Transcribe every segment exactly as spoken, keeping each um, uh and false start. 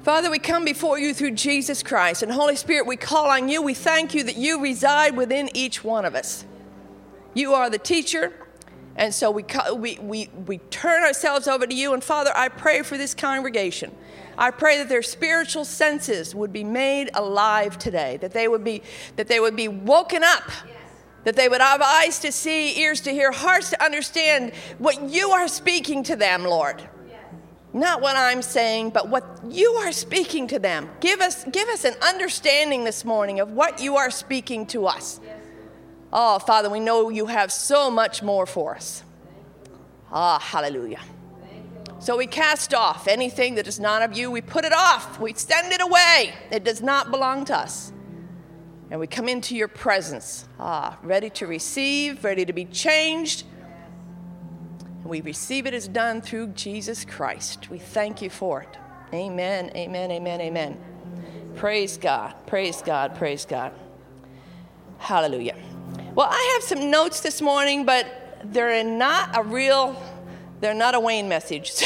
Father, we come before you through Jesus Christ. And Holy Spirit, we call on you. We thank you that you reside within each one of us. You are the teacher. And so we, we, we, we turn ourselves over to you. And Father, I pray for this congregation. I pray that their spiritual senses would be made alive today, that they would be, that they would be woken up, that they would have eyes to see, ears to hear, hearts to understand what you are speaking to them, Lord. Not what I'm saying, but what you are speaking to them. Give us, give us an understanding this morning of what you are speaking to us. Oh, Father, we know you have so much more for us. Ah, hallelujah. So we cast off anything that is not of you. We put it off. We send it away. It does not belong to us. And we come into your presence, ah, ready to receive, ready to be changed. And we receive it as done through Jesus Christ. We thank you for it. Amen, amen, amen, amen. Praise God, praise God, praise God. Hallelujah. Well, I have some notes this morning, but they're not a real, they're not a Wayne message. So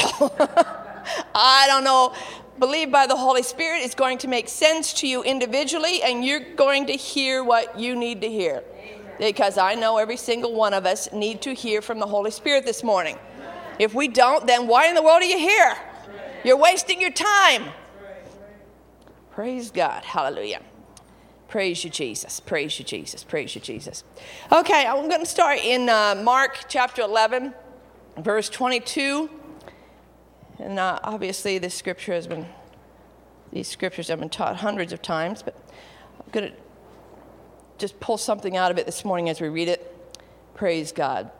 I don't know. Believe by the Holy Spirit, it's going to make sense to you individually, and you're going to hear what you need to hear. Because I know every single one of us need to hear from the Holy Spirit this morning. If we don't, then why in the world are you here? You're wasting your time. Praise God. Hallelujah. Praise you, Jesus. Praise you, Jesus. Praise you, Jesus. Okay, I'm going to start in uh, Mark chapter eleven, verse twenty-two. And uh, obviously this scripture has been, these scriptures have been taught hundreds of times, but I'm going to just pull something out of it this morning as we read it. Praise God.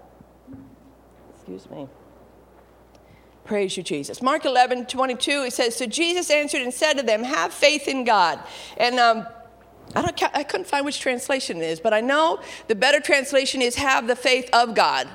Excuse me. Praise you, Jesus. Mark eleven, twenty-two, it says, so Jesus answered and said to them, have faith in God. And um, I don't, I couldn't find which translation it is, but I know the better translation is have the faith of God.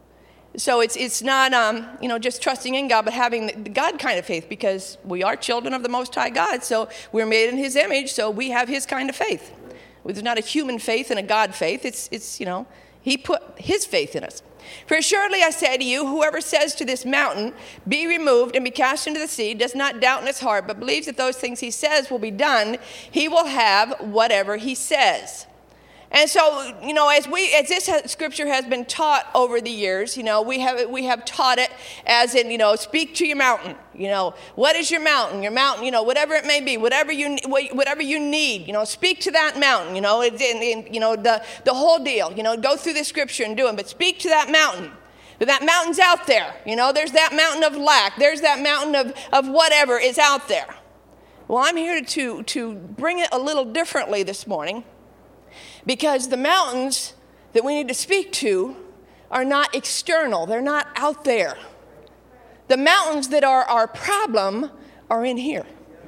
So it's it's not, um, you know, just trusting in God, but having the God kind of faith, because we are children of the Most High God. So we're made in his image, so we have his kind of faith. There's not a human faith and a God faith. It's, it's, you know, he put his faith in us. For assuredly I say to you, whoever says to this mountain, be removed and be cast into the sea, does not doubt in his heart, but believes that those things he says will be done, he will have whatever he says. And so, you know, as we, as this has, scripture has been taught over the years, you know, we have we have taught it as in, you know, speak to your mountain. You know, what is your mountain? Your mountain, you know, whatever it may be, whatever you whatever you need, you know, speak to that mountain. You know, it's in, in, you know, the the whole deal. You know, go through the scripture and do it, but speak to that mountain. But that mountain's out there. You know, there's that mountain of lack. There's that mountain of of whatever is out there. Well, I'm here to to bring it a little differently this morning. Because the mountains that we need to speak to are not external. They're not out there. The mountains that are our problem are in here.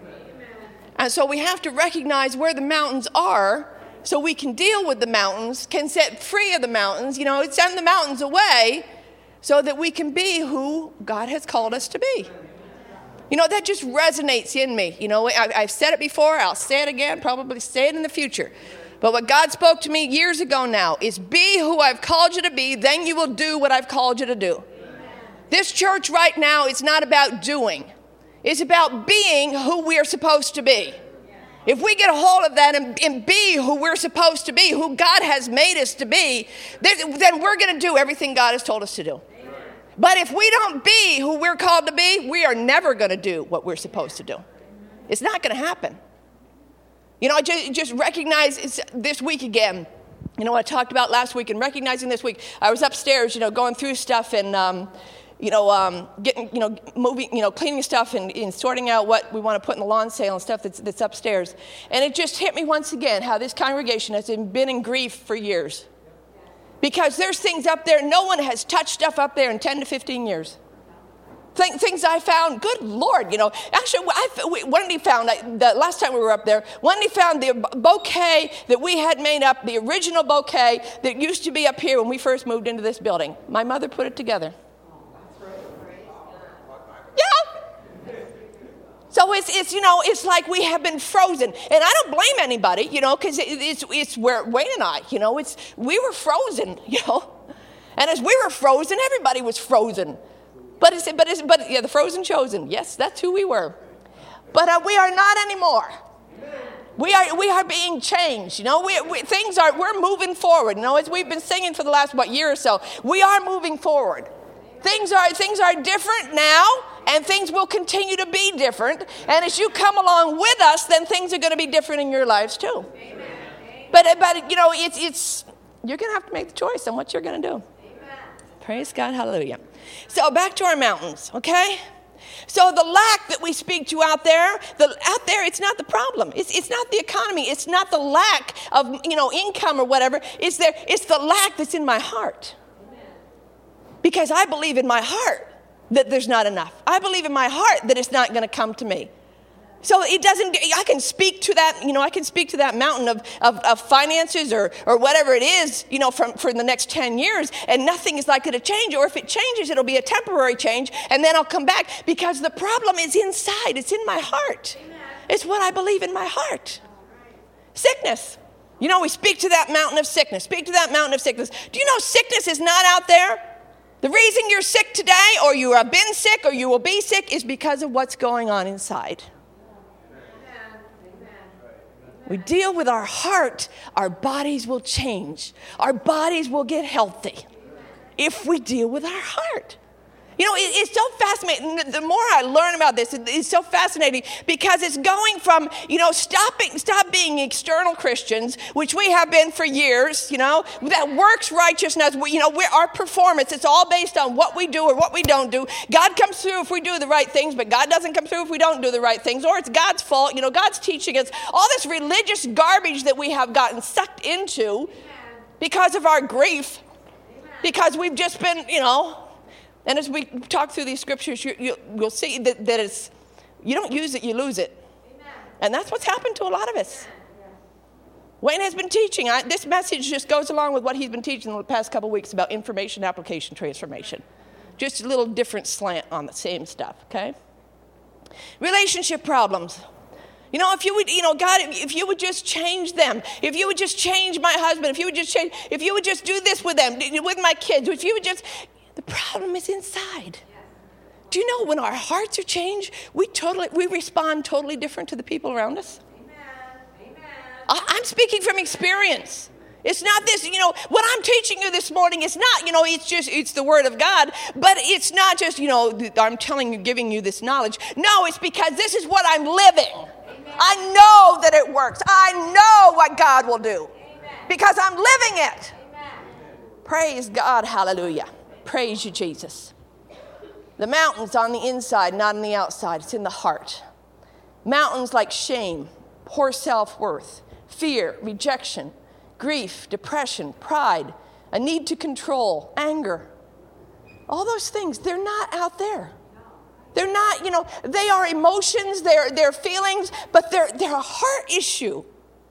And so we have to recognize where the mountains are so we can deal with the mountains, can set free of the mountains, you know, send the mountains away so that we can be who God has called us to be. You know, that just resonates in me. You know, I, I've said it before. I'll say it again, probably say it in the future. But what God spoke to me years ago now is be who I've called you to be, then you will do what I've called you to do. Amen. This church right now is not about doing. It's about being who we're supposed to be. If we get a hold of that and, and be who we're supposed to be, who God has made us to be, then, then we're going to do everything God has told us to do. Amen. But if we don't be who we're called to be, we are never going to do what we're supposed to do. It's not going to happen. You know, I just, just recognize it's this week again. You know, what I talked about last week and recognizing this week. I was upstairs, you know, going through stuff and, um, you know, um, getting, you know, moving, you know, cleaning stuff and, and sorting out what we want to put in the lawn sale and stuff that's, that's upstairs. And it just hit me once again how this congregation has been in grief for years. Because there's things up there, no one has touched stuff up there in ten to fifteen years. Things I found, good Lord, you know. Actually, I, Wendy found, the last time we were up there, Wendy found the bouquet that we had made up, the original bouquet that used to be up here when we first moved into this building. My mother put it together. Yeah. So it's, it's, you know, it's like we have been frozen. And I don't blame anybody, you know, because it, it's, it's where Wayne and I, you know, it's, we were frozen, you know. And as we were frozen, everybody was frozen. But it's, but it's, but yeah, the frozen chosen. Yes, that's who we were. But uh, we are not anymore. We are we are being changed, you know. We, we things are we're moving forward. You know, as we've been singing for the last what year or so, we are moving forward. Things are things are different now, and things will continue to be different. And as you come along with us, then things are going to be different in your lives too. Amen. But but you know, it's it's you're going to have to make the choice on what you're going to do. Amen. Praise God, hallelujah. So back to our mountains, okay? So the lack that we speak to out there, the, out there, it's not the problem. It's, it's not the economy. It's not the lack of, you know, income or whatever. It's there. It's the lack that's in my heart. Because I believe in my heart that there's not enough. I believe in my heart that it's not going to come to me. So it doesn't, I can speak to that, you know, I can speak to that mountain of, of, of finances or, or whatever it is, you know, from, for the next ten years, and nothing is likely to change. Or if it changes, it'll be a temporary change, and then I'll come back, because the problem is inside. It's in my heart. Amen. It's what I believe in my heart. Sickness. You know, we speak to that mountain of sickness. Speak to that mountain of sickness. Do you know sickness is not out there? The reason you're sick today, or you have been sick, or you will be sick, is because of what's going on inside. We deal with our heart, our bodies will change. Our bodies will get healthy if we deal with our heart. You know, it, it's so fascinating. The more I learn about this, it, it's so fascinating, because it's going from, you know, stopping, stop being external Christians, which we have been for years, you know, that works righteousness. We, you know, we're, our performance, it's all based on what we do or what we don't do. God comes through if we do the right things, but God doesn't come through if we don't do the right things, or it's God's fault. You know, God's teaching us all this religious garbage that we have gotten sucked into because of our grief, because we've just been, you know. And as we talk through these scriptures, you, you, you'll see that, that it's, you don't use it, you lose it. Amen. And that's what's happened to a lot of us. Amen. Wayne has been teaching. I, this message just goes along with what he's been teaching the past couple weeks about information application transformation. Just a little different slant on the same stuff, okay? Relationship problems. You know, if you would, you know, God, if you would just change them, if you would just change my husband, if you would just change, if you would just do this with them, with my kids, if you would just... The problem is inside. Do you know when our hearts are changed, we totally we respond totally different to the people around us? Amen. Amen. I, I'm speaking from experience. It's not this, you know, what I'm teaching you this morning is not, you know, it's just, it's the word of God, but it's not just, you know, I'm telling you, giving you this knowledge. No, it's because this is what I'm living. Amen. I know that it works. I know what God will do. Amen. Because I'm living it. Amen. Praise God. Hallelujah. Praise you, Jesus. The mountain's on the inside, not on the outside. It's in the heart. Mountains like shame, poor self-worth, fear, rejection, grief, depression, pride, a need to control, anger. All those things, they're not out there. They're not, you know, they are emotions, they're, they're feelings, but they're, they're a heart issue.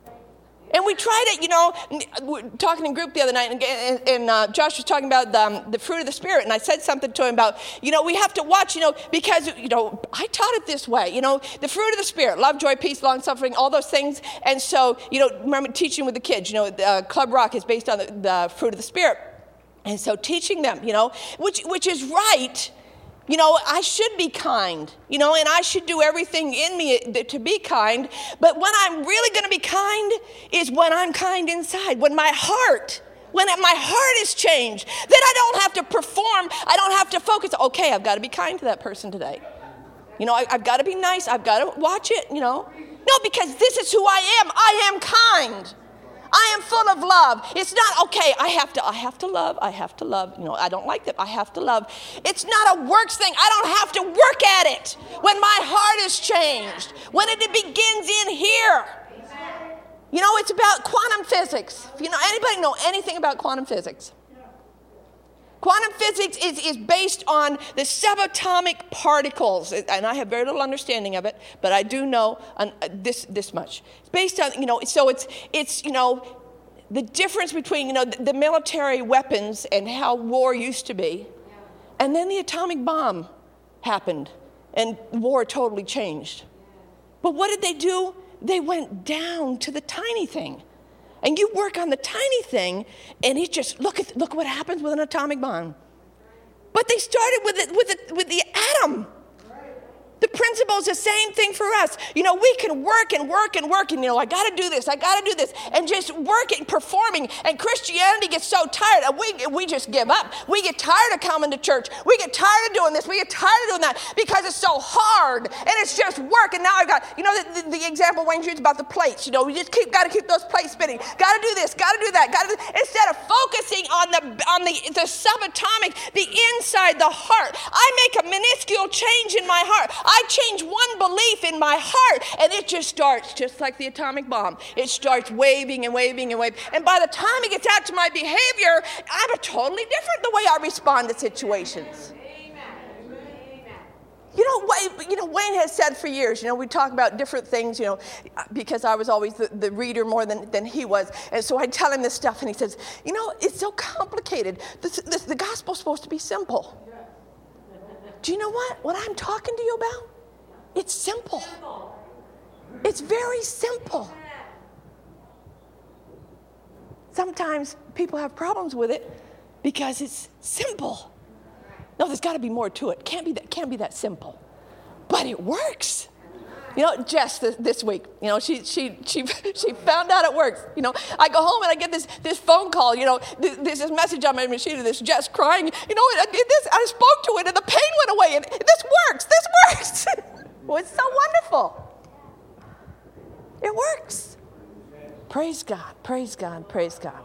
And we tried it, you know, we were talking in group the other night, and, and, and uh, Josh was talking about the, um, the fruit of the Spirit, and I said something to him about, you know, we have to watch, you know, because, you know, I taught it this way, you know, the fruit of the Spirit, love, joy, peace, long-suffering, all those things. And so, you know, remember teaching with the kids, you know, uh, Club Rock is based on the, the fruit of the Spirit. And so teaching them, you know, which which is right. You know, I should be kind, you know, and I should do everything in me to be kind. But when I'm really going to be kind is when I'm kind inside, when my heart, when my heart is changed. Then I don't have to perform. I don't have to focus. Okay, I've got to be kind to that person today. You know, I, I've got to be nice. I've got to watch it, you know. No, because this is who I am. I am kind. I am full of love. It's not, okay, I have to, I have to love, I have to love. You know, I don't like that, I have to love. It's not a works thing. I don't have to work at it when my heart is changed, when it begins in here. You know, it's about quantum physics. You know, anybody know anything about quantum physics? Quantum physics is, is based on the subatomic particles, and I have very little understanding of it, but I do know on, uh, this this much. It's based on, you know, so it's, it's you know, the difference between, you know, the, the military weapons and how war used to be, and then the atomic bomb happened, and war totally changed. But what did they do? They went down to the tiny thing. And you work on the tiny thing, and it just, look at look what happens with an atomic bomb. But they started with it with it with the atom. The principle is the same thing for us. You know, we can work and work and work and, you know, I got to do this, I got to do this, and just working, performing, and Christianity gets so tired, and we, we just give up. We get tired of coming to church. We get tired of doing this. We get tired of doing that because it's so hard, and it's just work. And now I've got, you know, the, the, the example Wayne used about the plates. You know, we just keep got to keep those plates spinning. Got to do this, got to do that, got to do, instead of focusing on the on the, the subatomic, the inside, the heart. I make a minuscule change in my heart. I change one belief in my heart, and it just starts, just like the atomic bomb. It starts waving and waving and waving. And by the time it gets out to my behavior, I'm a totally different the way I respond to situations. You know, Wayne, you know, Wayne has said for years, you know, we talk about different things, you know, because I was always the, the reader more than, than he was. And so I tell him this stuff, and he says, you know, it's so complicated. This, this, the gospel's supposed to be simple. Do you know what? What I'm talking to you about? It's simple. It's very simple. Sometimes people have problems with it because it's simple. No, there's got to be more to it. Can't be that. Can't be that simple. But it works. You know, Jess this, this week, you know, she she she she found out it works. You know, I go home and I get this this phone call. You know, this, this message on my machine of this Jess crying. You know, I did this. I spoke to it, and the pain went away. And this works. This works. Well, it's so wonderful. It works. Praise God. Praise God. Praise God.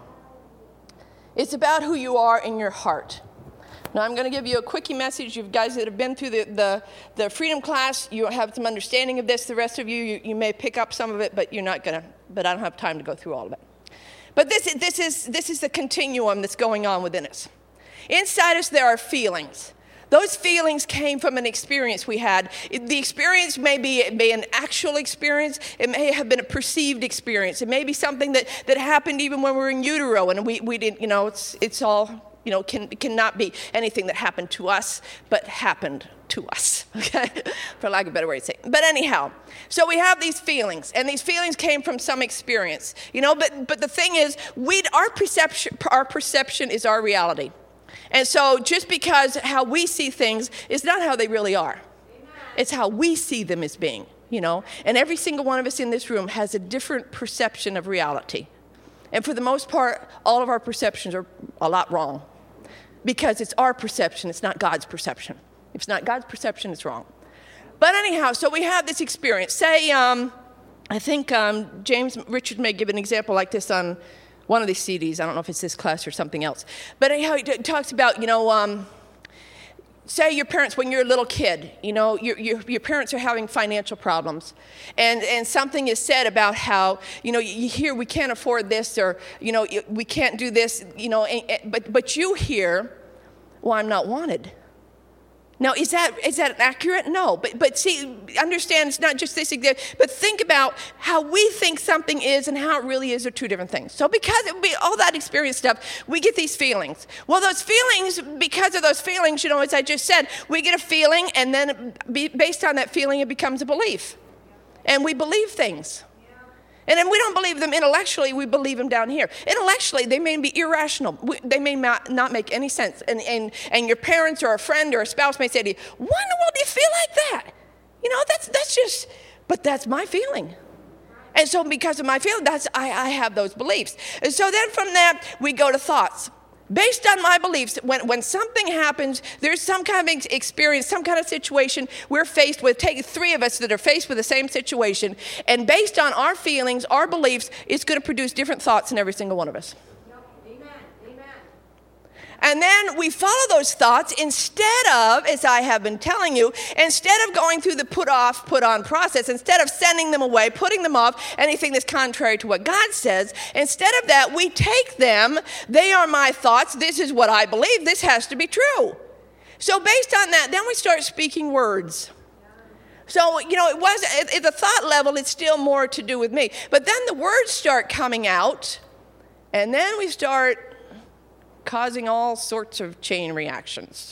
It's about who you are in your heart. Now, I'm going to give you a quickie message. You guys that have been through the, the, the freedom class, you have some understanding of this. The rest of you, you, you may pick up some of it, but you're not going to, but I don't have time to go through all of it. But this, this, is, this is the continuum that's going on within us. Inside us, there are feelings. Those feelings came from an experience we had. The experience may be, it may be an actual experience. It may have been a perceived experience. It may be something that, that happened even when we were in utero, and we, we didn't, you know, it's, it's all... You know, can cannot be anything that happened to us, but happened to us, okay? For lack of a better way to say it. But anyhow, so we have these feelings, and these feelings came from some experience, you know, but but the thing is, we our perception, our perception is our reality. And so just because how we see things is not how they really are. Amen. It's how we see them as being, you know? And every single one of us in this room has a different perception of reality. And for the most part, all of our perceptions are a lot wrong. Because it's our perception, it's not God's perception. If it's not God's perception, it's wrong. But anyhow, so we have this experience. Say, um, I think um, James Richard may give an example like this on one of these C Ds. I don't know if it's this class or something else. But anyhow, he talks about, you know, um, say your parents, when you're a little kid, you know, your, your, your parents are having financial problems. And, and something is said about how, you know, you hear we can't afford this, or, you know, we can't do this, you know, but, but you hear, well, I'm not wanted. Now, is that is that accurate? No. But but see, understand it's not just this, but think about how we think something is and how it really is are two different things. So because it would be all that experience stuff, we get these feelings. Well, those feelings, because of those feelings, you know, as I just said, we get a feeling, and then based on that feeling, it becomes a belief. And we believe things. And then we don't believe them intellectually, we believe them down here. Intellectually, they may be irrational. They may not, not make any sense. And, and, and your parents or a friend or a spouse may say to you, why in the world do you feel like that? You know, that's that's just, but that's my feeling. And so because of my feeling, that's I, I have those beliefs. And so then from that, we go to thoughts. Based on my beliefs, when, when something happens, there's some kind of experience, some kind of situation we're faced with. Take three of us that are faced with the same situation, and based on our feelings, our beliefs, it's going to produce different thoughts in every single one of us. Amen. Amen. And then we follow those thoughts instead of, as I have been telling you, instead of going through the put off, put on process, instead of sending them away, putting them off, anything that's contrary to what God says, instead of that, we take them, they are my thoughts, this is what I believe, this has to be true. So based on that, then we start speaking words. So, you know, it was at, at the thought level, it's still more to do with me. But then the words start coming out, and then we start causing all sorts of chain reactions.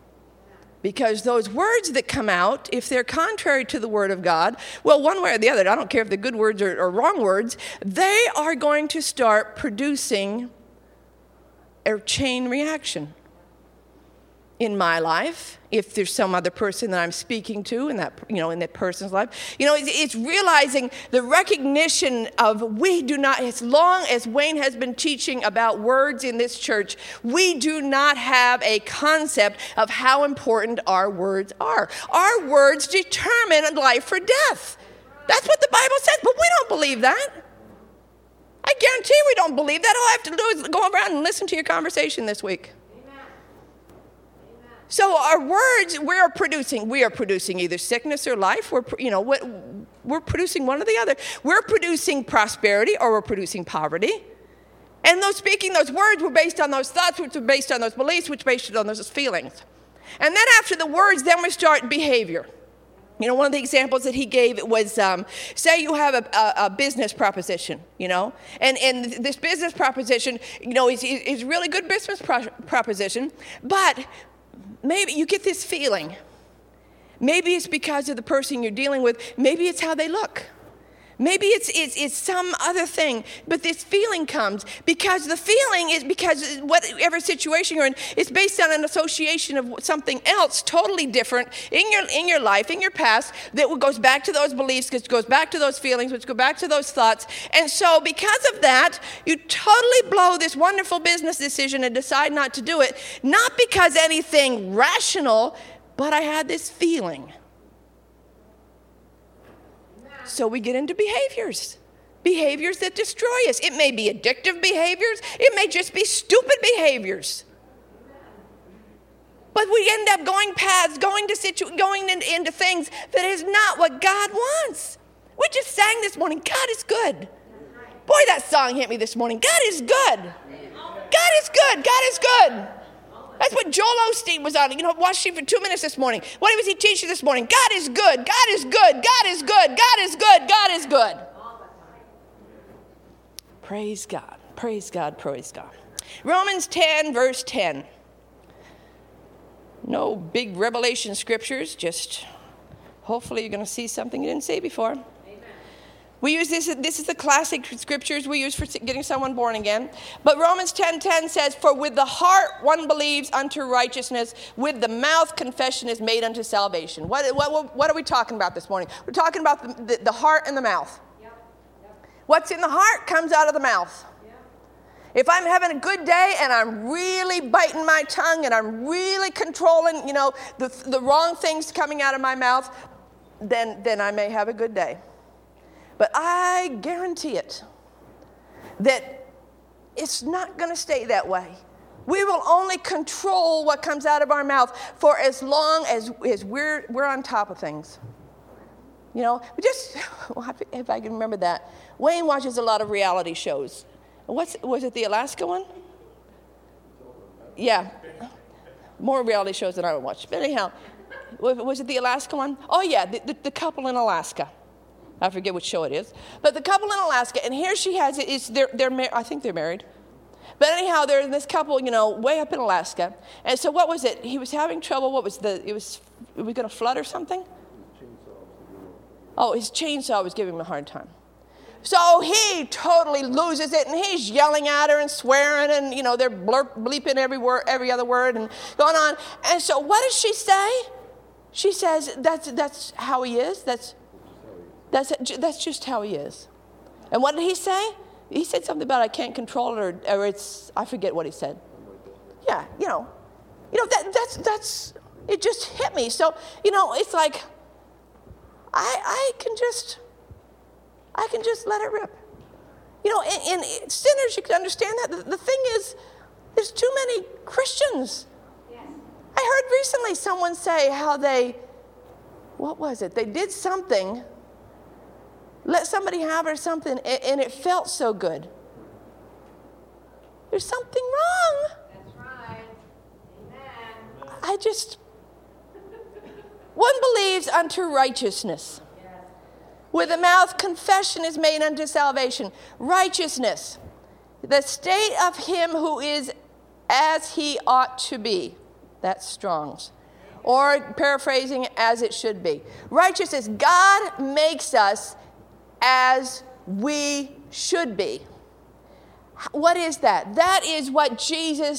Because those words that come out, if they're contrary to the Word of God, well, one way or the other, I don't care if they're good words or, or wrong words, they are going to start producing a chain reaction. in my life, if there's some other person that I'm speaking to in that, you know, in that person's life. You know, it's, it's realizing the recognition of we do not, as long as Wayne has been teaching about words in this church, we do not have a concept of how important our words are. Our words determine life or death. That's what the Bible says, but we don't believe that. I guarantee we don't believe that. All I have to do is go around and listen to your conversation this week. So our words, we are producing, we are producing either sickness or life. We're, you know, what we're producing one or the other. We're producing prosperity or we're producing poverty. And those speaking those words were based on those thoughts, which were based on those beliefs, which were based on those feelings. And then after the words, then we start behavior. You know, one of the examples that he gave was, um, say you have a, a, a business proposition, you know, and, and this business proposition, you know, is, is a really good business pro- proposition, but maybe you get this feeling. Maybe it's because of the person you're dealing with. Maybe it's how they look. Maybe it's, it's, it's some other thing. But this feeling comes because the feeling is because whatever situation you're in is based on an association of something else totally different in your, in your life, in your past, that goes back to those beliefs, which goes back to those feelings, which go back to those thoughts. And so because of that, you totally blow this wonderful business decision and decide not to do it, not because anything rational, but I had this feeling. So we get into behaviors, behaviors that destroy us. It may be addictive behaviors. It may just be stupid behaviors. But we end up going paths, going to situ- going in, into things that is not what God wants. We just sang this morning, God is good. Boy, that song hit me this morning. God is good. God is good. God is good. That's what Joel Osteen was on. You know, watched him for two minutes this morning. What was he teaching this morning? God is good. God is good. God is good. God is good. God is good. Praise God. Praise God. Praise God. Romans ten, verse ten. No big revelation scriptures. Just hopefully you're going to see something you didn't see before. We use this, this is the classic scriptures we use for getting someone born again. But Romans ten ten says, for with the heart one believes unto righteousness, with the mouth confession is made unto salvation. What, what, what are we talking about this morning? We're talking about the, the, the heart and the mouth. Yep. Yep. What's in the heart comes out of the mouth. Yep. If I'm having a good day and I'm really biting my tongue and I'm really controlling, you know, the, the wrong things coming out of my mouth, then, then I may have a good day. But I guarantee it that it's not going to stay that way. We will only control what comes out of our mouth for as long as, as we're, we're on top of things. You know, we just, if I can remember that, Wayne watches a lot of reality shows. What's, was it the Alaska one? Yeah. More reality shows than I would watch. But anyhow, was it the Alaska one? Oh, yeah, the, the, the couple in Alaska. I forget which show it is. But the couple in Alaska, and here she has it, is they're, they're mar- I think they're married. But anyhow, there's this couple, you know, way up in Alaska. And so what was it? He was having trouble. What was the, it was, it was going to flood or something? Oh, his chainsaw was giving him a hard time. So he totally loses it, and he's yelling at her and swearing, and, you know, they're blurp, bleeping every word, every other word, and going on. And so what does she say? She says, that's, that's how he is. That's That's, that's just how he is. And what did he say? He said something about I can't control it, or, or it's, I forget what he said. Yeah, you know, you know, that, that's, that's, it just hit me. So, you know, it's like, I, I can just, I can just let it rip. You know, in, in sinners, you can understand that. The, the thing is, there's too many Christians. Yes. I heard recently someone say how they, what was it? They did something, let somebody have it or something, and it felt so good. There's something wrong. That's right. Amen. I just, one believes unto righteousness. Yes. With the mouth, confession is made unto salvation. Righteousness, the state of him who is as he ought to be. That's Strong's. Or paraphrasing, as it should be. Righteousness, God makes us as we should be. What is that? That is what Jesus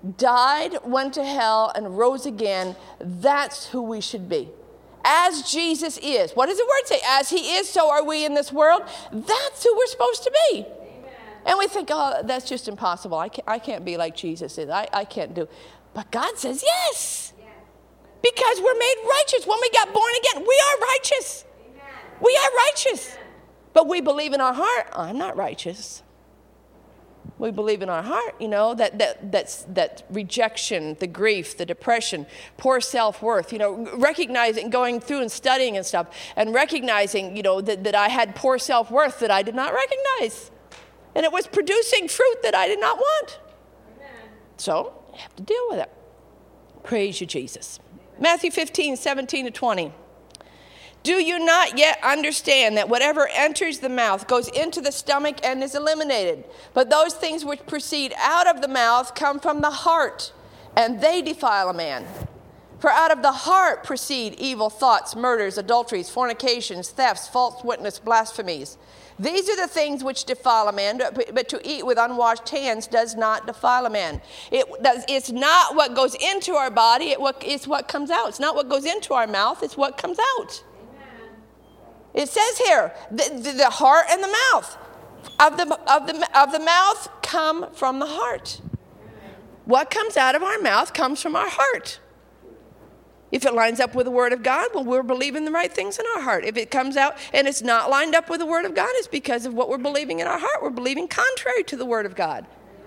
died, went to hell, and rose again. That's who we should be. As Jesus is. What does the word say? As he is, so are we in this world. That's who we're supposed to be. Amen. And we think, oh, that's just impossible. I can't, I can't be like Jesus is. I, I can't do. But God says yes. yes. Because we're made righteous. When we got born again, we are righteous. Amen. We are righteous. Amen. But we believe in our heart, I'm not righteous. We believe in our heart, you know, that that that's that rejection, the grief, the depression, poor self-worth, you know, recognizing, going through and studying and stuff, and recognizing, you know, that, that I had poor self-worth that I did not recognize. And it was producing fruit that I did not want. Amen. So, you have to deal with it. Praise you, Jesus. Matthew fifteen, seventeen to twenty. Do you not yet understand that whatever enters the mouth goes into the stomach and is eliminated? But those things which proceed out of the mouth come from the heart, and they defile a man. For out of the heart proceed evil thoughts, murders, adulteries, fornications, thefts, false witness, blasphemies. These are the things which defile a man, but to eat with unwashed hands does not defile a man. It does, it's not what goes into our body, it what, it's what comes out. It's not what goes into our mouth, it's what comes out. It says here, the, the, the heart and the mouth of the, of, the, of the mouth come from the heart. What comes out of our mouth comes from our heart. If it lines up with the Word of God, well, we're believing the right things in our heart. If it comes out and it's not lined up with the Word of God, it's because of what we're believing in our heart. We're believing contrary to the Word of God.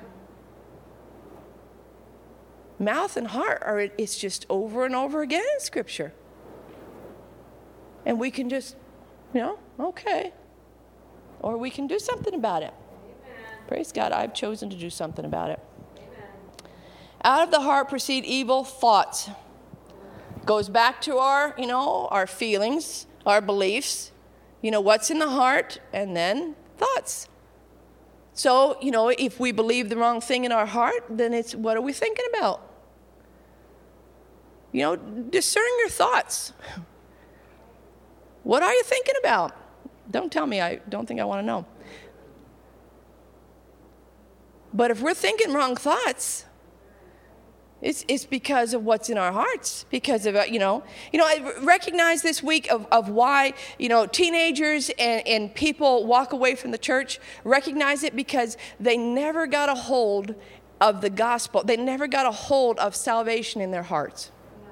Mouth and heart, are it's just over and over again in Scripture. And we can just... You know, okay. Or we can do something about it. Amen. Praise God, I've chosen to do something about it. Amen. Out of the heart proceed evil thoughts. Goes back to our, you know, our feelings, our beliefs. You know, what's in the heart, and then thoughts. So, you know, if we believe the wrong thing in our heart, then it's, what are we thinking about? You know, discern your thoughts. What are you thinking about? Don't tell me. I don't think I want to know. But if we're thinking wrong thoughts, it's it's because of what's in our hearts. Because of, you know, you know, I recognize this week of, of why, you know, teenagers and, and people walk away from the church. Recognize it because they never got a hold of the gospel. They never got a hold of salvation in their hearts.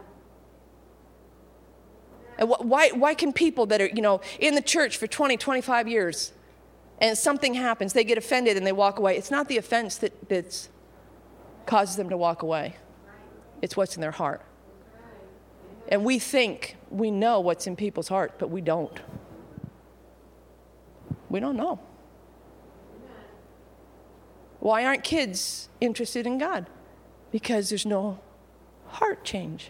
And why why can people that are, you know, in the church for twenty, twenty-five years, and something happens, they get offended and they walk away? It's not the offense that that's causes them to walk away. It's what's in their heart. And we think we know what's in people's heart, but we don't. We don't know. Why aren't kids interested in God? Because there's no heart change.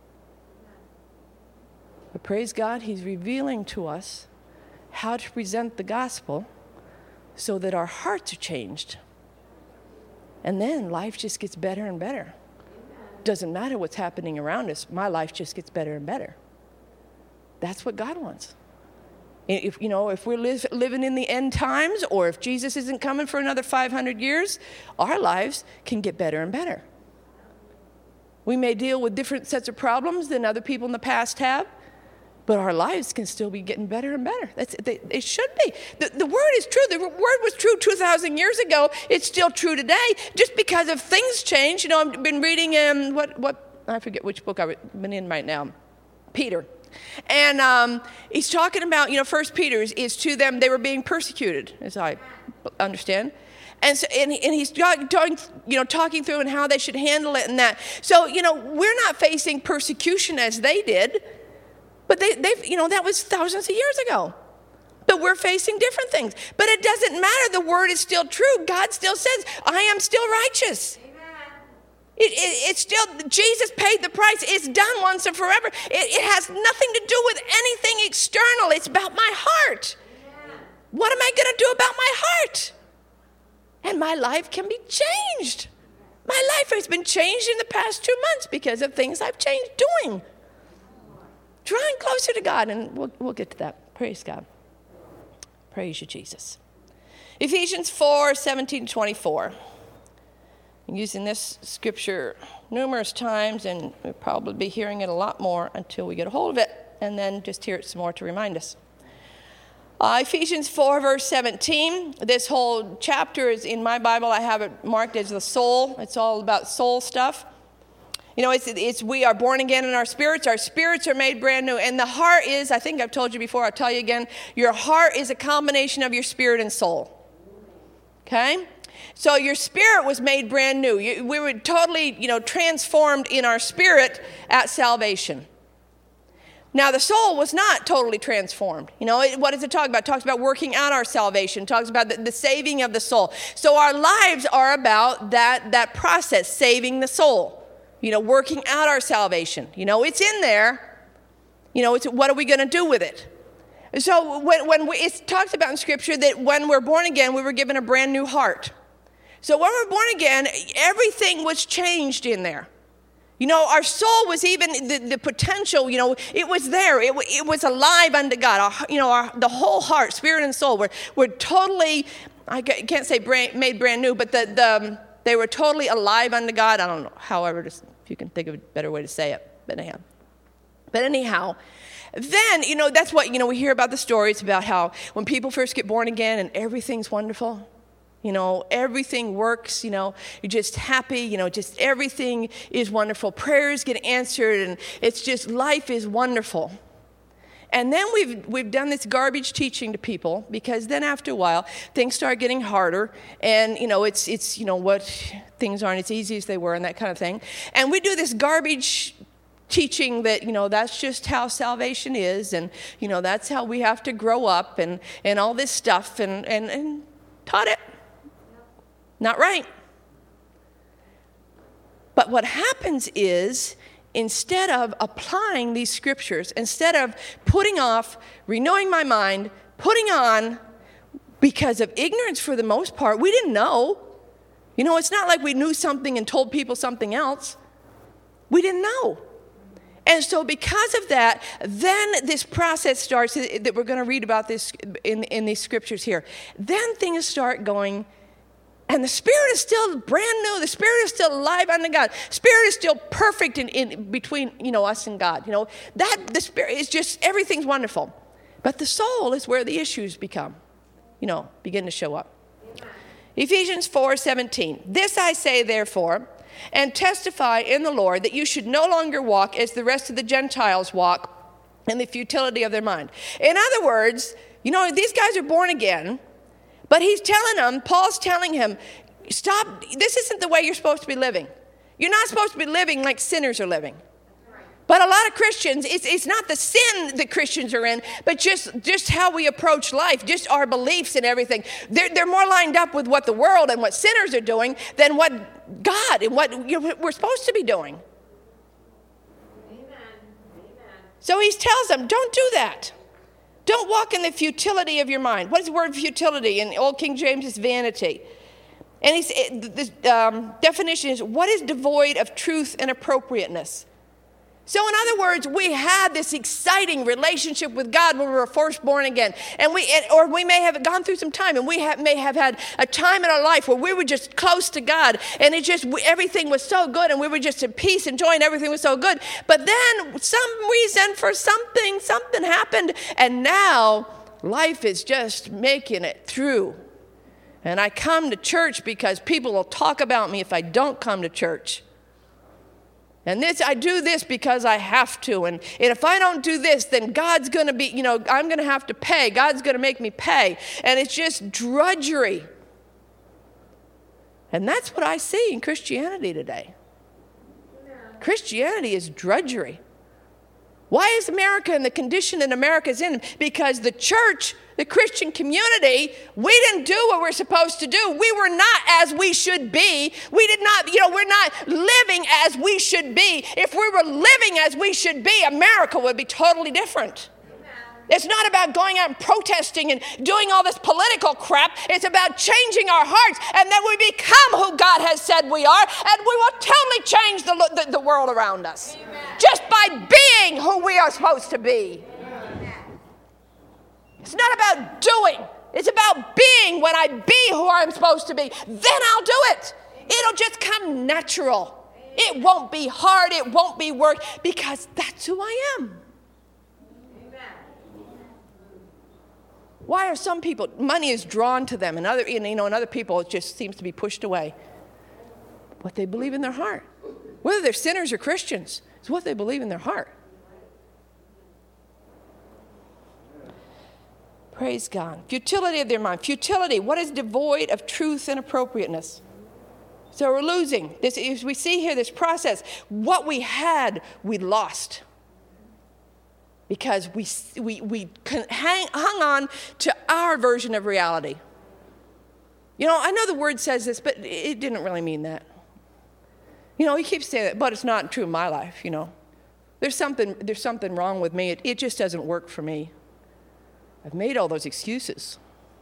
But praise God, He's revealing to us how to present the gospel so that our hearts are changed. And then life just gets better and better. Doesn't matter what's happening around us. My life just gets better and better. That's what God wants. If, you know, if we're live, living in the end times, or if Jesus isn't coming for another five hundred years, our lives can get better and better. We may deal with different sets of problems than other people in the past have, but our lives can still be getting better and better. That's, they, it should be. The, the word is true. The word was true two thousand years ago. It's still true today. Just because of things change. You know, I've been reading, um, what, what I forget which book I've been in right now. Peter. And um, he's talking about, you know, First Peter is, is to them, they were being persecuted, as I understand. And, so, and, and he's talking, you know, talking through and how they should handle it and that. So, you know, we're not facing persecution as they did. But they, they've, you know, that was thousands of years ago. But we're facing different things. But it doesn't matter. The word is still true. God still says, I am still righteous. Amen. It, it, it's still, Jesus paid the price. It's done once and forever. It, it has nothing to do with anything external. It's about my heart. Amen. What am I going to do about my heart? And my life can be changed. My life has been changed in the past two months because of things I've changed doing. Drawing closer to God, and we'll, we'll get to that. Praise God. Praise you, Jesus. Ephesians four, seventeen to twenty-four. using this scripture numerous times, and we'll probably be hearing it a lot more until we get a hold of it, and then just hear it some more to remind us. Uh, Ephesians four, verse seventeen. This whole chapter is in my Bible. I have it marked as the soul. It's all about soul stuff. You know, it's, it's we are born again in our spirits. Our spirits are made brand new. And the heart is, I think I've told you before, I'll tell you again, your heart is a combination of your spirit and soul. Okay? So your spirit was made brand new. You, we were totally, you know, transformed in our spirit at salvation. Now, the soul was not totally transformed. You know, it, what does it talk about? It talks about working out our salvation. It talks about the, the saving of the soul. So our lives are about that, that process, saving the soul. You know, working out our salvation. You know, it's in there. You know, it's what are we going to do with it? So when, when we, it talks about in Scripture that when we're born again, we were given a brand new heart. So when we're born again, everything was changed in there. You know, our soul was even, the, the potential, you know, it was there. It, it was alive unto God. Our, you know, our, the whole heart, spirit and soul were, were totally, I can't say brand, made brand new, but the, the they were totally alive unto God. I don't know, however, if you can think of a better way to say it. But anyhow, but anyhow, then, you know, that's what, you know, we hear about the stories about how when people first get born again and everything's wonderful. You know, everything works, you know, you're just happy, you know, just everything is wonderful. Prayers get answered, and it's just, life is wonderful. And then we've we've done this garbage teaching to people, because then after a while, things start getting harder, and, you know, it's, it's you know, what, things aren't as easy as they were and that kind of thing. And we do this garbage teaching that, you know, that's just how salvation is, and, you know, that's how we have to grow up, and, and all this stuff, and, and, and taught it. Not right. But what happens is, instead of applying these scriptures, instead of putting off, renewing my mind, putting on, because of ignorance for the most part, we didn't know. You know, it's not like we knew something and told people something else. We didn't know. And so because of that, then this process starts that we're going to read about this in, in these scriptures here. Then things start going. And the Spirit is still brand new. The Spirit is still alive unto God. Spirit is still perfect in, in between, you know, us and God. You know, that the Spirit is just, everything's wonderful. But the soul is where the issues become, you know, begin to show up. Amen. Ephesians four seventeen. This I say, therefore, and testify in the Lord, that you should no longer walk as the rest of the Gentiles walk in the futility of their mind. In other words, you know, these guys are born again. But he's telling them, Paul's telling him, stop, this isn't the way you're supposed to be living. You're not supposed to be living like sinners are living. But a lot of Christians, it's, it's not the sin that Christians are in, but just, just how we approach life, just our beliefs and everything. They're, they're more lined up with what the world and what sinners are doing than what God and what you know, we're supposed to be doing. Amen. Amen. So he tells them, don't do that. Don't walk in the futility of your mind. What is the word futility? In Old King James, it's vanity. And he's, the um, definition is, what is devoid of truth and appropriateness? So in other words, we had this exciting relationship with God when we were first born again. And we, or we may have gone through some time, and we have, may have had a time in our life where we were just close to God, and it just, everything was so good, and we were just at peace and joy, and everything was so good. But then some reason for something, something happened, and now life is just making it through. And I come to church because people will talk about me if I don't come to church. And this, I do this because I have to. And, and if I don't do this, then God's going to be, you know, I'm going to have to pay. God's going to make me pay. And it's just drudgery. And that's what I see in Christianity today. Christianity is drudgery. Why is America in the condition that America is in? Because the church, the Christian community, we didn't do what we're supposed to do. We were not as we should be. We did not, you know, we're not living as we should be. If we were living as we should be, America would be totally different. It's not about going out and protesting and doing all this political crap. It's about changing our hearts, and then we become who God has said we are, and we will totally change the, the, the world around us. Amen. Just by being who we are supposed to be. Amen. It's not about doing. It's about being. When I be who I'm supposed to be, then I'll do it. It'll just come natural. It won't be hard. It won't be work because that's who I am. Why are some people, money is drawn to them and other, you know, and other people it just seems to be pushed away? What they believe in their heart. Whether they're sinners or Christians, it's what they believe in their heart. Praise God. Futility of their mind. Futility, what is devoid of truth and appropriateness? So we're losing. This, as we see here, this process, what we had, we lost. Because we, we, we hang, hung on to our version of reality. You know, I know the word says this, but it didn't really mean that. You know, he keeps saying that, but it's not true in my life, you know. There's something, there's something wrong with me. It, it just doesn't work for me. I've made all those excuses.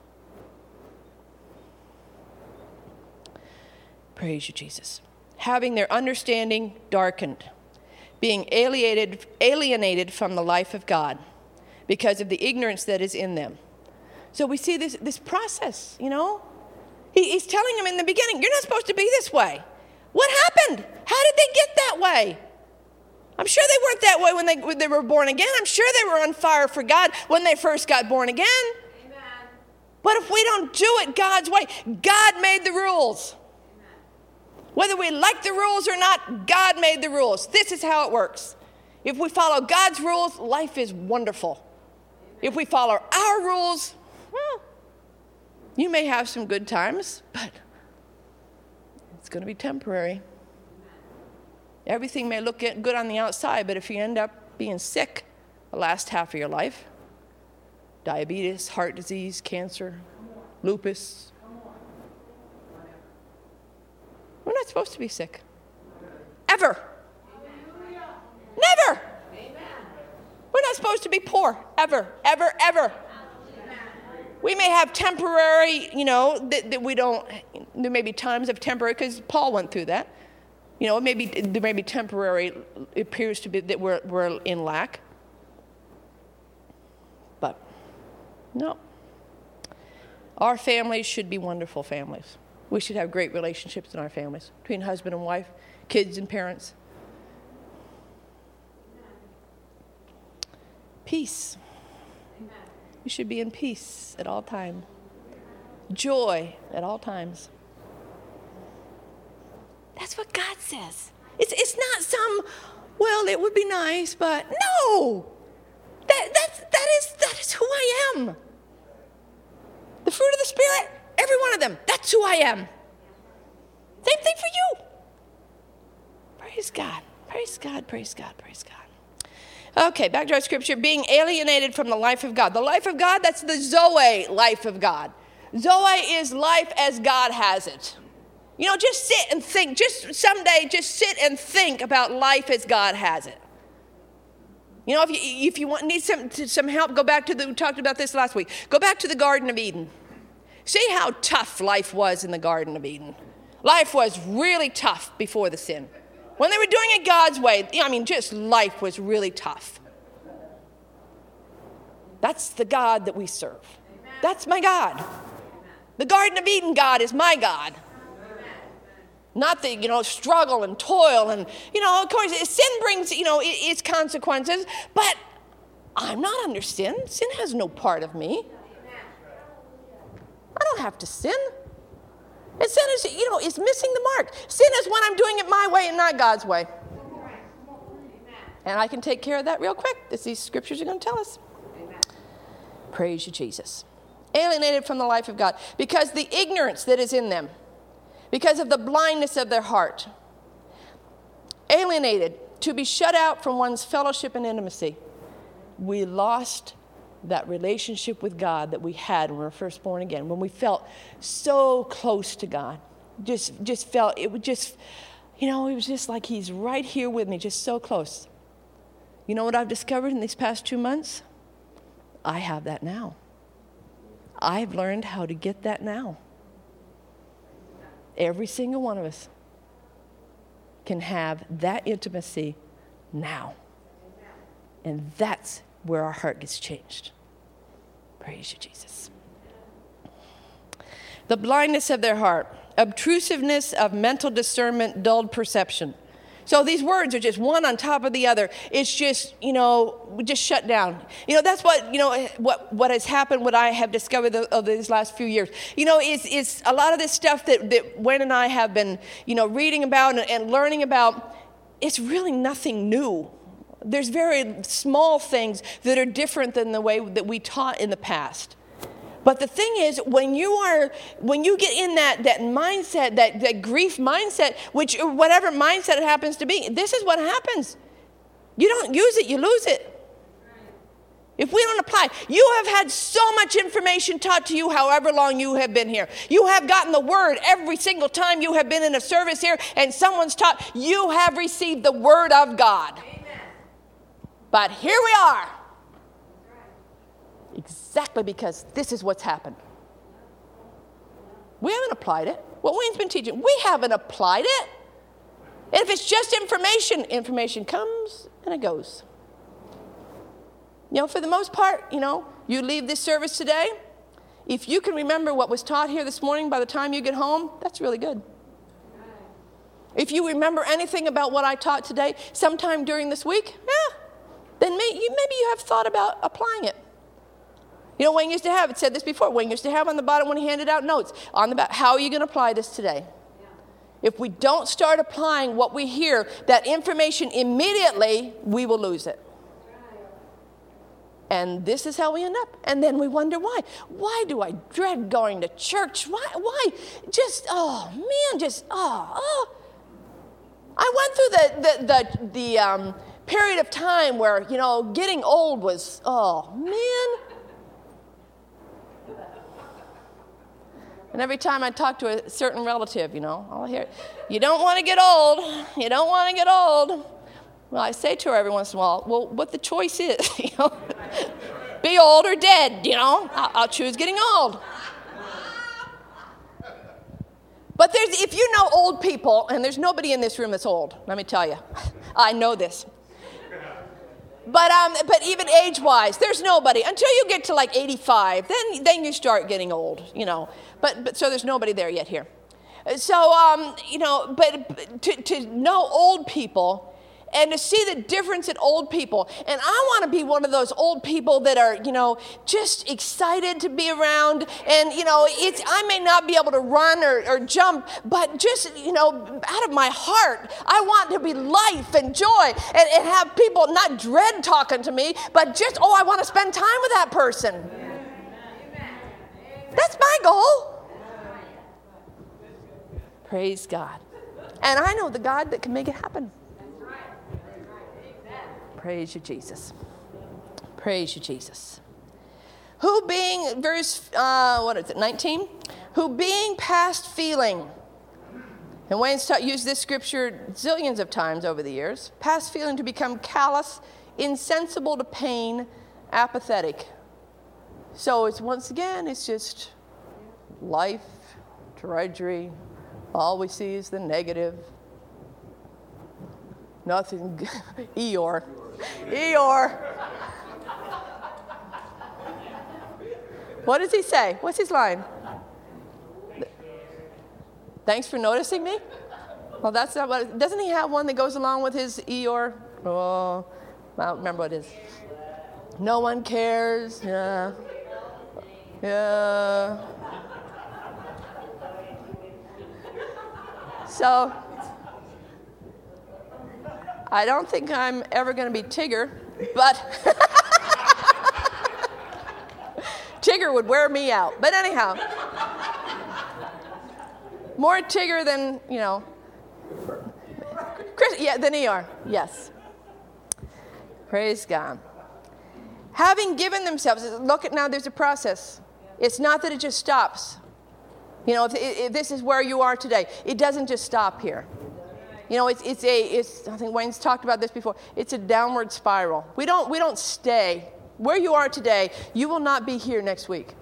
Praise you, Jesus. Having their understanding darkened, being alienated, alienated from the life of God because of the ignorance that is in them. So we see this, this process, you know. He, he's telling them in the beginning, you're not supposed to be this way. What happened? How did they get that way? I'm sure they weren't that way when they, when they were born again. I'm sure they were on fire for God when they first got born again. Amen. But if we don't do it God's way, God made the rules. Amen. Whether we like the rules or not, God made the rules. This is how it works. If we follow God's rules, life is wonderful. Amen. If we follow our rules, well, you may have some good times, but it's going to be temporary. Everything may look good on the outside, but if you end up being sick the last half of your life, diabetes, heart disease, cancer, lupus, we're not supposed to be sick. Ever. Never. We're not supposed to be poor. Ever, ever, ever. We may have temporary, you know, that, that we don't, there may be times of temporary, because Paul went through that. You know, maybe there may be temporary, it appears to be that we're, we're in lack. But no. Our families should be wonderful families. We should have great relationships in our families, between husband and wife, kids and parents. Peace. We should be in peace at all times. Joy at all times. That's what God says. It's, it's not some, well, it would be nice, but no. That, that's, that, is, that is who I am. The fruit of the Spirit, every one of them, that's who I am. Same thing for you. Praise God. Praise God, praise God, praise God. Okay, back to our scripture. Being alienated from the life of God. The life of God, that's the Zoe life of God. Zoe is life as God has it. You know, just sit and think. Just someday, just sit and think about life as God has it. You know, if you, if you want, need some, some help, go back to the, we talked about this last week. Go back to the Garden of Eden. See how tough life was in the Garden of Eden. Life was really tough before the sin. When they were doing it God's way, I mean, just life was really tough. That's the God that we serve. Amen. That's my God. Amen. The Garden of Eden God is my God. Not the, you know, struggle and toil and, you know, of course, sin brings, you know, its consequences, but I'm not under sin. Sin has no part of me. I don't have to sin. And sin is, you know, is missing the mark. Sin is when I'm doing it my way and not God's way. And I can take care of that real quick, as these scriptures are going to tell us. Praise you, Jesus. Alienated from the life of God because the ignorance that is in them. Because of the blindness of their heart. Alienated, to be shut out from one's fellowship and intimacy. We lost that relationship with God that we had when we were first born again, when we felt so close to God. Just, just felt, it would just, you know, it was just like he's right here with me, just so close. You know what I've discovered in these past two months? I have that now. I've learned how to get that now. Every single one of us can have that intimacy now. And that's where our heart gets changed. Praise you, Jesus. The blindness of their heart, obtrusiveness of mental discernment, dulled perception. So these words are just one on top of the other. It's just, you know, we just shut down. You know, that's what, you know, what, what has happened, what I have discovered over these last few years. You know, it's, it's a lot of this stuff that, that Wayne and I have been, you know, reading about and, and learning about. It's really nothing new. There's very small things that are different than the way that we taught in the past. But the thing is, when you are, when you get in that, that mindset, that, that grief mindset, which whatever mindset it happens to be, this is what happens. You don't use it, you lose it. If we don't apply, you have had so much information taught to you however long you have been here. You have gotten the word every single time you have been in a service here and someone's taught, you have received the word of God. Amen. But here we are. Exactly because this is what's happened. We haven't applied it. What Wayne's been teaching, we haven't applied it. And if it's just information, information comes and it goes. You know, for the most part, you know, you leave this service today. If you can remember what was taught here this morning by the time you get home, that's really good. If you remember anything about what I taught today sometime during this week, yeah, then maybe you, maybe you have thought about applying it. You know, Wayne used to have, it said this before, Wayne used to have on the bottom when he handed out notes, on the back, how are you going to apply this today? Yeah. If we don't start applying what we hear, that information immediately, we will lose it. And this is how we end up. And then we wonder why. Why do I dread going to church? Why? Why? Just, oh, man, just, oh, oh. I went through the, the, the, the um, period of time where, you know, getting old was, oh, man. And every time I talk to a certain relative, you know, I'll hear, you don't want to get old. You don't want to get old. Well, I say to her every once in a while, well, what the choice is, you know, be old or dead, you know, I'll, I'll choose getting old. But there's, if you know old people, and there's nobody in this room that's old, let me tell you, I know this. But um, but even age-wise, there's nobody until you get to like eighty-five. Then then you start getting old, you know. But but so there's nobody there yet here. So um, you know, but to to know old people and to see the difference in old people, and I want to be one of those old people that are, you know, just excited to be around. And you know, it's I may not be able to run or, or jump, but just, you know, out of my heart, I want to be life and joy, and, and have people not dread talking to me, but just, oh, I want to spend time with that person. That's my goal. Praise God. And I know the God that can make it happen. Praise you, Jesus. Praise you, Jesus. Who being, verse, uh, what is it, nineteen? Who being past feeling, and Wayne's taught, used this scripture zillions of times over the years, past feeling to become callous, insensible to pain, apathetic. So it's once again, it's just life, drudgery. All we see is the negative. Nothing, Eeyore. Eeyore. What does he say? What's his line? Thanks for noticing me? Well, that's not what, doesn't he have one that goes along with his Eeyore? Oh, I don't remember what it is. No one cares. Yeah. Yeah. So, I don't think I'm ever going to be Tigger, but Tigger would wear me out. But anyhow, more Tigger than, you know, Chris, yeah, than Eeyore, yes. Praise God. Having given themselves, look at now, there's a process. It's not that it just stops. You know, if, if this is where you are today, it doesn't just stop here. You know, it's it's a it's I think Wayne's talked about this before. It's a downward spiral. We don't we don't stay where you are today. You will not be here next week.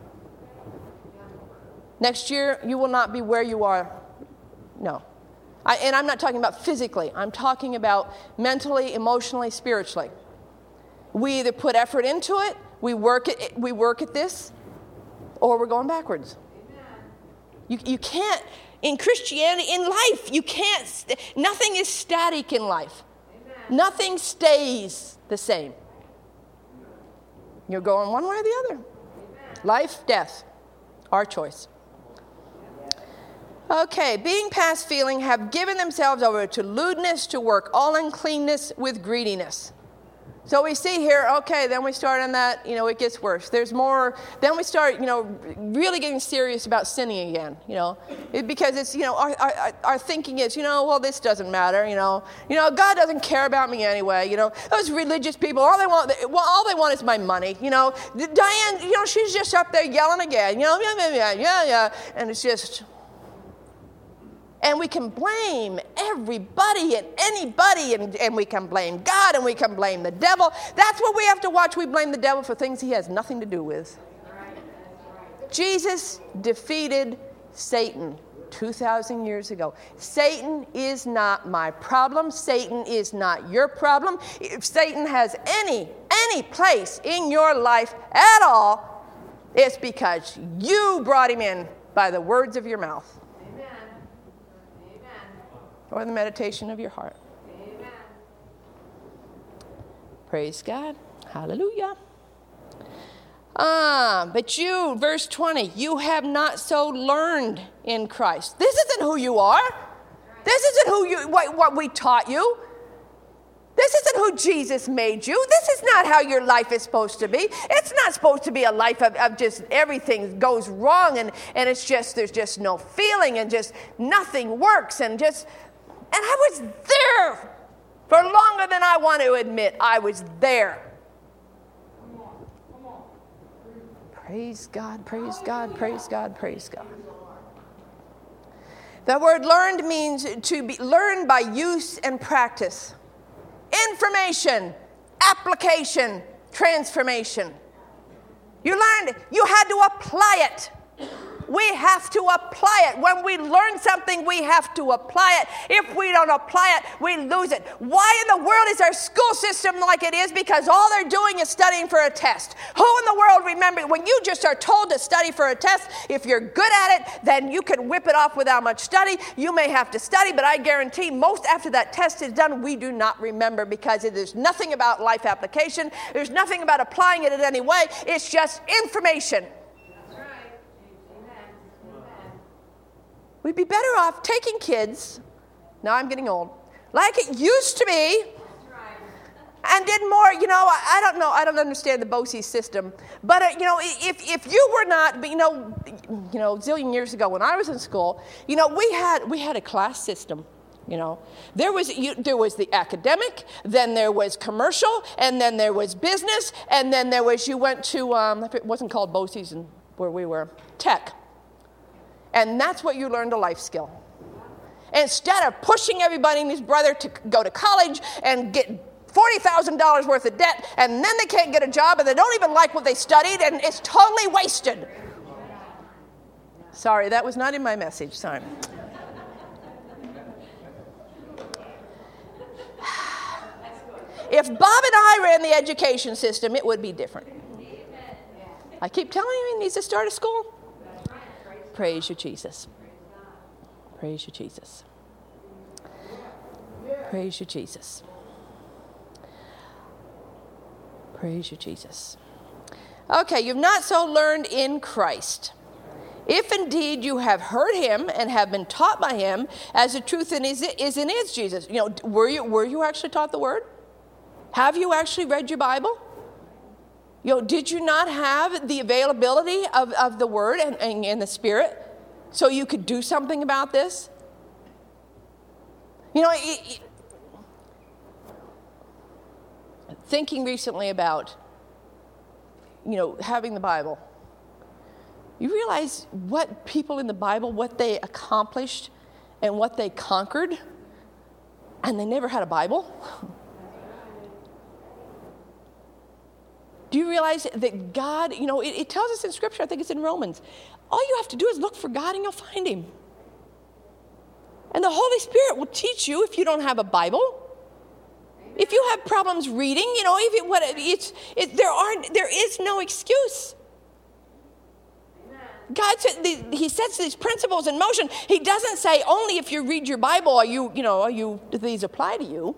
Next year, you will not be where you are. No, I, and I'm not talking about physically. I'm talking about mentally, emotionally, spiritually. We either put effort into it, we work it, we work at this, or we're going backwards. You, you can't, in Christianity, in life, you can't, st- nothing is static in life. Amen. Nothing stays the same. You're going one way or the other. Amen. Life, death, our choice. Okay, being past feeling have given themselves over to lewdness, to work all uncleanness with greediness. So we see here, okay, then we start on that, you know, it gets worse. There's more, then we start, you know, really getting serious about sinning again, you know, it, because it's, you know, our, our, our thinking is, you know, well, this doesn't matter, you know, you know, God doesn't care about me anyway, you know, those religious people, all they want, well, all they want is my money, you know, Diane, you know, she's just up there yelling again, you know, yeah, yeah, yeah, yeah, yeah, and it's just... And we can blame everybody and anybody, and, and we can blame God, and we can blame the devil. That's what we have to watch. We blame the devil for things he has nothing to do with. Jesus defeated Satan two thousand years ago. Satan is not my problem. Satan is not your problem. If Satan has any, any place in your life at all, it's because you brought him in by the words of your mouth. Or the meditation of your heart. Amen. Praise God. Hallelujah. Ah, but you, verse twenty, you have not so learned in Christ. This isn't who you are. This isn't who you what, what we taught you. This isn't who Jesus made you. This is not how your life is supposed to be. It's not supposed to be a life of, of just everything goes wrong and, and it's just, there's just no feeling and just nothing works and just... And I was there for longer than I want to admit. I was there. Come on, come on. Praise God, praise God, praise God, praise God. The word learned means to be learned by use and practice. Information, application, transformation. You learned, you had to apply it. We have to apply it. When we learn something, we have to apply it. If we don't apply it, we lose it. Why in the world is our school system like it is? Because all they're doing is studying for a test. Who in the world, remember, when you just are told to study for a test, if you're good at it, then you can whip it off without much study. You may have to study, but I guarantee most after that test is done, we do not remember because it is nothing about life application. There's nothing about applying it in any way. It's just information. We'd be better off taking kids, now I'm getting old, like it used to be, and did more, you know, I, I don't know, I don't understand the BOCES system, but, uh, you know, if if you were not, but, you know, you know, a zillion years ago when I was in school, you know, we had we had a class system, you know. There was, you, there was the academic, then there was commercial, and then there was business, and then there was, you went to, um, it wasn't called BOCES and where we were, tech. And that's what you learned, a life skill. Instead of pushing everybody and his brother to go to college and get forty thousand dollars worth of debt, and then they can't get a job, and they don't even like what they studied, and it's totally wasted. Sorry, that was not in my message. Sorry. If Bob and I ran the education system, it would be different. I keep telling you, he needs to start a school. Praise you, Jesus. Praise you, Jesus. Praise you, Jesus. Praise you, Jesus. Okay, you've not so learned in Christ. If indeed you have heard him and have been taught by him, as the truth is in his Jesus. You know, were you were you actually taught the word? Have you actually read your Bible? You know, did you not have the availability of, of the Word and, and, and the Spirit so you could do something about this? You know, it, it, thinking recently about, you know, having the Bible, you realize what people in the Bible, what they accomplished and what they conquered, and they never had a Bible? Do you realize that God, you know, it, it tells us in Scripture, I think it's in Romans, all you have to do is look for God and you'll find him. And the Holy Spirit will teach you if you don't have a Bible. Amen. If you have problems reading, you know, if it, what, it's, it, there, aren't, there is no excuse. Amen. God said, he sets these principles in motion. He doesn't say only if you read your Bible are you, you know, are you, do these apply to you.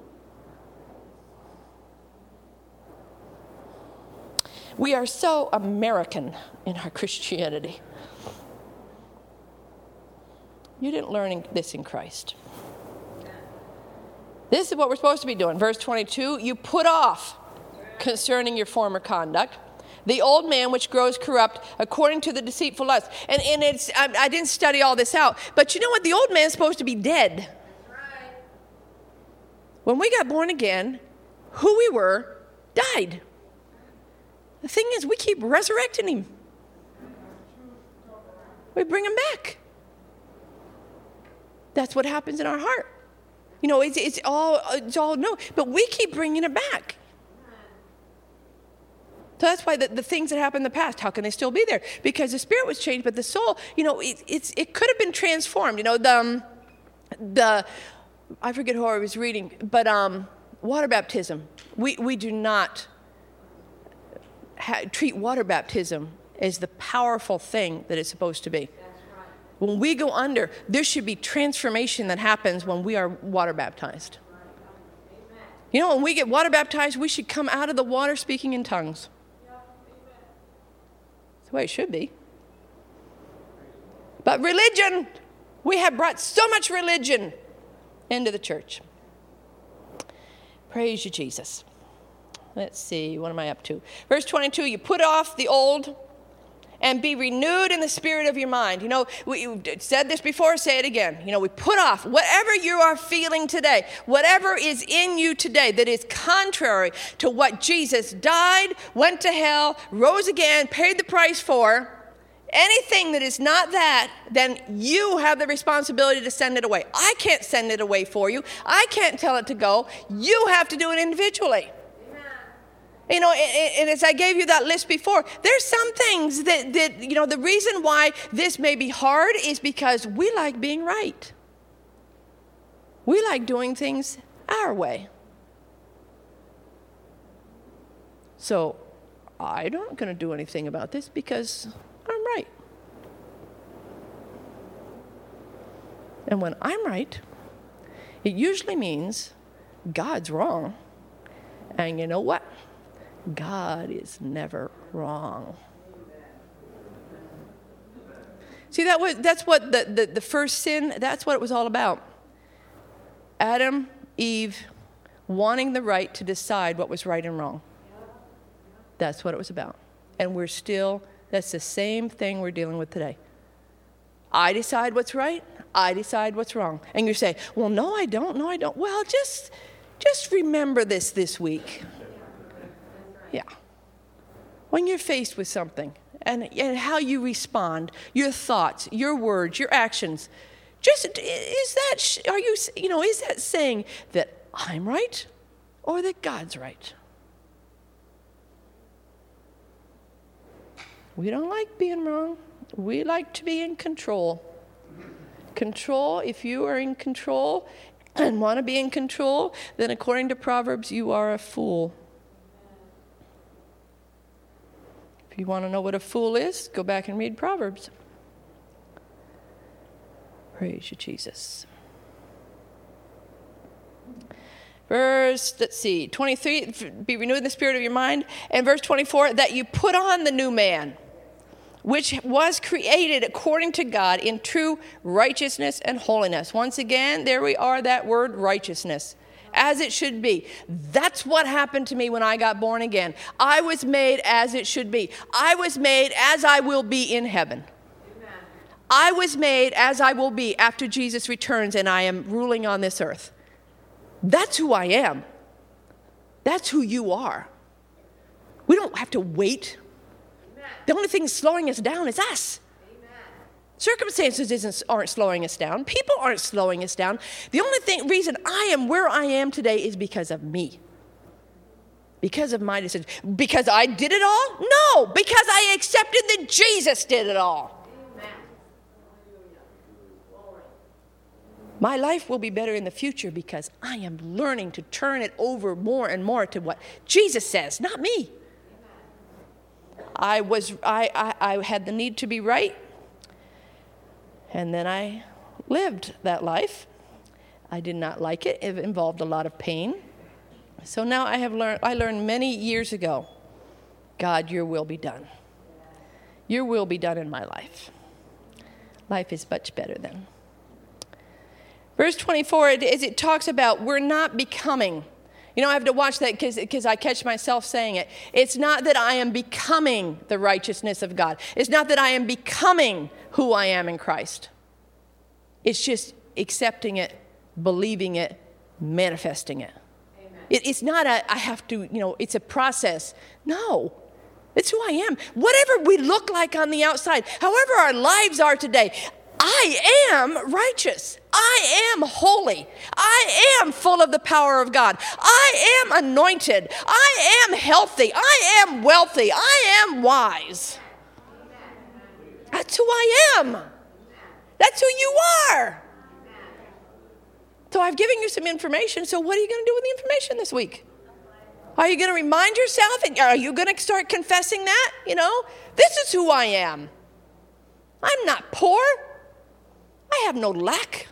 We are so American in our Christianity. You didn't learn this in Christ. This is what we're supposed to be doing. Verse twenty-two, you put off concerning your former conduct the old man which grows corrupt according to the deceitful lust. And, and it's, I, I didn't study all this out, but you know what? The old man is supposed to be dead. Right. When we got born again, who we were died. The thing is, we keep resurrecting him. We bring him back. That's what happens in our heart. You know, it's, it's all it's all new, but we keep bringing it back. So that's why the, the things that happened in the past, how can they still be there? Because the spirit was changed, but the soul, you know, it, it's it could have been transformed. You know, the um, the I forget who I was reading, but um, water baptism. We we do not ha- treat water baptism as the powerful thing that it's supposed to be. When we go under, there should be transformation that happens when we are water baptized. You know, when we get water baptized, we should come out of the water speaking in tongues. That's the way it should be. But religion, we have brought so much religion into the church. Praise you, Jesus. Let's see, what am I up to? Verse twenty-two, you put off the old and be renewed in the spirit of your mind. You know, we said this before, say it again. You know, we put off whatever you are feeling today, whatever is in you today that is contrary to what Jesus died, went to hell, rose again, paid the price for. Anything that is not that, then you have the responsibility to send it away. I can't send it away for you. I can't tell it to go. You have to do it individually. You know, and, and as I gave you that list before, there's some things that, that, you know, the reason why this may be hard is because we like being right. We like doing things our way. So I'm not going to do anything about this because I'm right. And when I'm right, it usually means God's wrong. And you know what? God is never wrong. See, that was that's what the, the, the first sin, that's what it was all about. Adam, Eve, wanting the right to decide what was right and wrong. That's what it was about. And we're still, that's the same thing we're dealing with today. I decide what's right, I decide what's wrong. And you say, well, no, I don't, no, I don't. Well, just, just remember this this week. Yeah. When you're faced with something and, and how you respond, your thoughts, your words, your actions, just is that, are you, you know, is that saying that I'm right or that God's right? We don't like being wrong. We like to be in control. Control, if you are in control and want to be in control, then according to Proverbs, you are a fool. If you want to know what a fool is, go back and read Proverbs. Praise you, Jesus. Verse, let's see, twenty-three, be renewed in the spirit of your mind. And verse twenty-four, that you put on the new man, which was created according to God in true righteousness and holiness. Once again, there we are, that word righteousness. As it should be. That's what happened to me when I got born again. I was made as it should be. I was made as I will be in heaven. Amen. I was made as I will be after Jesus returns and I am ruling on this earth. That's who I am. That's who you are. We don't have to wait. Amen. The only thing slowing us down is us. Circumstances isn't, aren't slowing us down. People aren't slowing us down. The only thing, reason I am where I am today is because of me. Because of my decision. Because I did it all? No, because I accepted that Jesus did it all. Amen. My life will be better in the future because I am learning to turn it over more and more to what Jesus says, not me. I was, I, I, I had the need to be right. And then I lived that life. I did not like it. It involved a lot of pain. So now I have learned, I learned many years ago, God, your will be done. Your will be done in my life. Life is much better then. Verse twenty-four, as it talks about, we're not becoming. You know, I have to watch that because I catch myself saying it. It's not that I am becoming the righteousness of God. It's not that I am becoming who I am in Christ. It's just accepting it, believing it, manifesting it. it it's not a, I have to, you know, it's a process. No, it's who I am. Whatever we look like on the outside, however our lives are today, I am righteous. I am holy. I am full of the power of God. I am anointed. I am healthy. I am wealthy. I am wise. That's who I am. That's who you are. So I've given you some information. So what are you going to do with the information this week? Are you going to remind yourself? And are you going to start confessing that? You know, this is who I am. I'm not poor. I have no lack.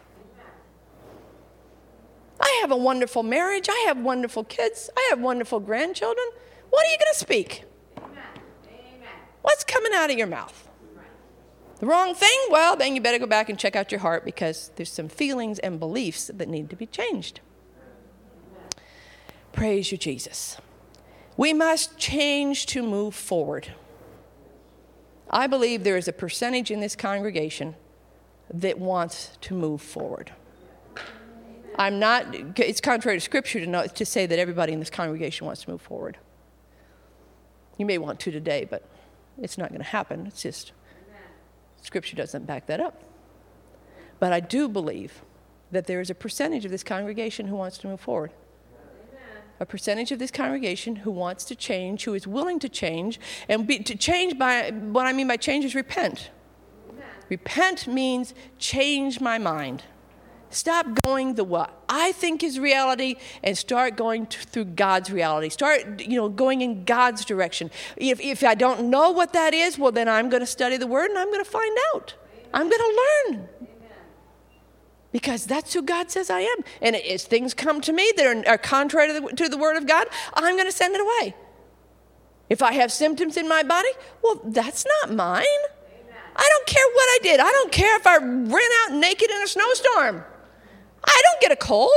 I have a wonderful marriage. I have wonderful kids. I have wonderful grandchildren. What are you going to speak? Amen. Amen. What's coming out of your mouth? Right. The wrong thing? Well, then you better go back and check out your heart because there's some feelings and beliefs that need to be changed. Amen. Praise you, Jesus. We must change to move forward. I believe there is a percentage in this congregation that wants to move forward. I'm not, it's contrary to Scripture to, know, to say that everybody in this congregation wants to move forward. You may want to today, but it's not going to happen. It's just, Scripture doesn't back that up. But I do believe that there is a percentage of this congregation who wants to move forward. A percentage of this congregation who wants to change, who is willing to change. And be, to change, by what I mean by change is repent. Repent means change my mind. Stop going the what I think is reality and start going to, through God's reality. Start, you know, going in God's direction. If, if I don't know what that is, well, then I'm going to study the Word and I'm going to find out. Amen. I'm going to learn. Amen. Because that's who God says I am. And as things come to me that are, are contrary to the, to the Word of God, I'm going to send it away. If I have symptoms in my body, well, that's not mine. I don't care what I did. I don't care if I ran out naked in a snowstorm. I don't get a cold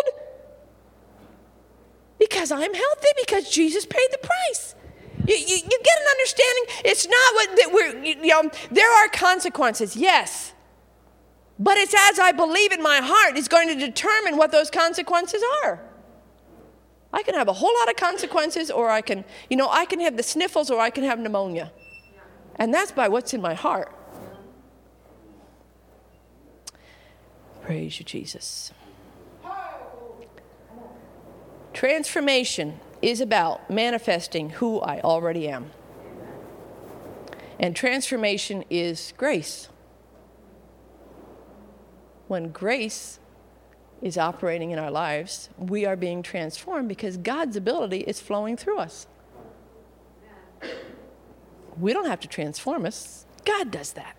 because I'm healthy, because Jesus paid the price. You, you, you get an understanding? It's not what that we're, you know, there are consequences, yes. But it's as I believe in my heart is going to determine what those consequences are. I can have a whole lot of consequences, or I can, you know, I can have the sniffles, or I can have pneumonia. And that's by what's in my heart. Praise you, Jesus. Transformation is about manifesting who I already am. And transformation is grace. When grace is operating in our lives, we are being transformed because God's ability is flowing through us. We don't have to transform us. God does that.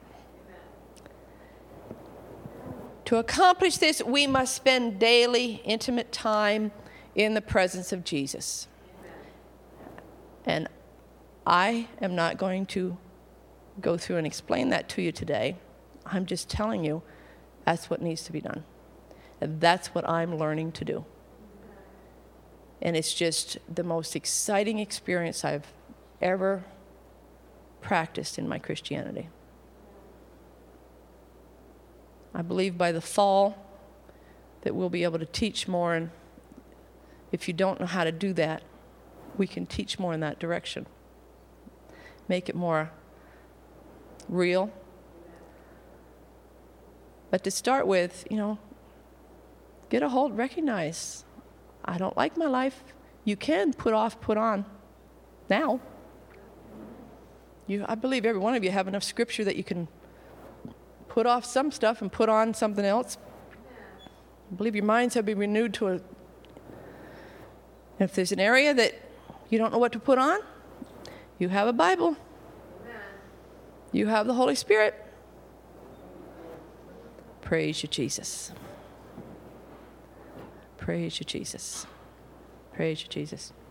To accomplish this, we must spend daily, intimate time in the presence of Jesus. And I am not going to go through and explain that to you today. I'm just telling you that's what needs to be done. And that's what I'm learning to do. And it's just the most exciting experience I've ever practiced in my Christianity. I believe by the fall that we'll be able to teach more, and if you don't know how to do that, we can teach more in that direction. Make it more real. But to start with, you know, get a hold, recognize, I don't like my life. You can put off, put on now. You, I believe every one of you have enough scripture that you can put off some stuff and put on something else. I believe your minds have been renewed to a... If there's an area that you don't know what to put on, you have a Bible. You have the Holy Spirit. Praise you, Jesus. Praise you, Jesus. Praise you, Jesus.